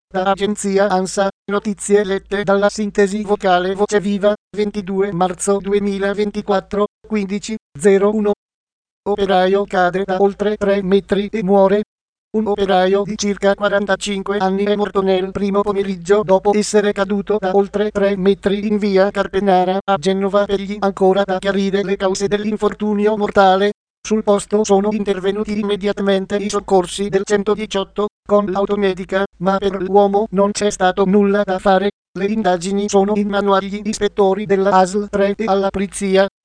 Da agenzia ANSA, notizie lette dalla sintesi vocale Voce Viva, 22 marzo 2024, 15:01. Operaio cade da oltre 3 metri e muore. Un operaio di circa 45 anni è morto nel primo pomeriggio dopo essere caduto da oltre 3 metri in via Carpenara a Genova. Egli ancora da chiarire le cause dell'infortunio mortale. Sul posto sono intervenuti immediatamente i soccorsi del 118 con l'automedica, ma per l'uomo non c'è stato nulla da fare. Le indagini sono in mano agli ispettori della ASL 3 e alla polizia.